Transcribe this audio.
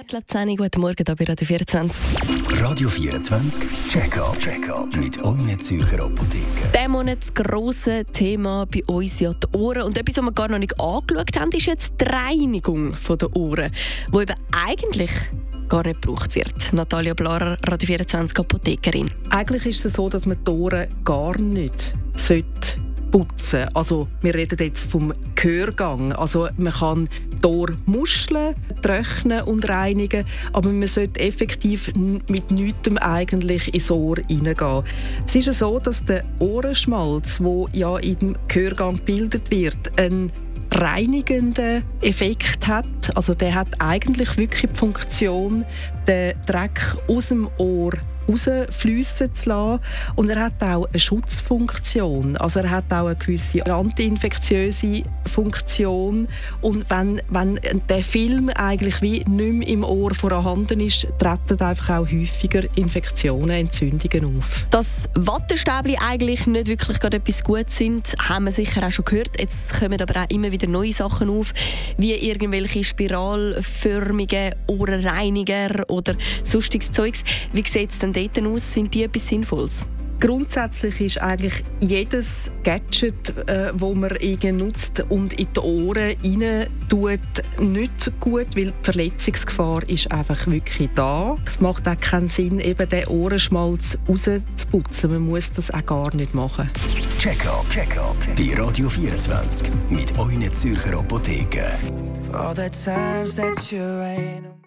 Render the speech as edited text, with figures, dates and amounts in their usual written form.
10:15. Guten Morgen hier bei Radio 24. Radio 24 Check-up mit euren Zürcher Apotheken. Diesen Monat das grosse Thema bei uns ja die Ohren. Und etwas, was wir gar noch nicht angeschaut haben, ist jetzt die Reinigung der Ohren, die eben eigentlich gar nicht gebraucht wird. Natalia Blarer, Radio 24 Apothekerin. Eigentlich ist es so, dass man die Ohren gar nicht putzen. Also wir reden jetzt vom Gehörgang. Also man kann die Ohrmuscheln trocknen und reinigen, aber man sollte effektiv mit nichts eigentlich ins Ohr hineingehen. Es ist so, dass der Ohrenschmalz, der ja im Gehörgang gebildet wird, einen reinigenden Effekt hat. Also der hat eigentlich wirklich die Funktion, den Dreck aus dem Ohr rausfliessen zu lassen. Und er hat auch eine Schutzfunktion. Also er hat auch eine gewisse antiinfektiöse Funktion. Und wenn der Film eigentlich wie nicht mehr im Ohr vorhanden ist, treten einfach auch häufiger Infektionen, Entzündungen auf. Dass Wattestäbchen eigentlich nicht wirklich gerade etwas Gutes sind, haben wir sicher auch schon gehört. Jetzt kommen aber auch immer wieder neue Sachen auf, wie irgendwelche spiralförmigen Ohrenreiniger oder sonstiges Zeugs. Wie sieht es denn dort aus? Sind die etwas Sinnvolles? Grundsätzlich ist eigentlich jedes Gadget, das man nutzt und in die Ohren rein tut, nicht gut, weil die Verletzungsgefahr ist einfach wirklich da. Es macht auch keinen Sinn, eben den Ohrenschmalz rauszuputzen. Man muss das auch gar nicht machen. Check-up bei Radio 24 mit euren Zürcher Apotheken.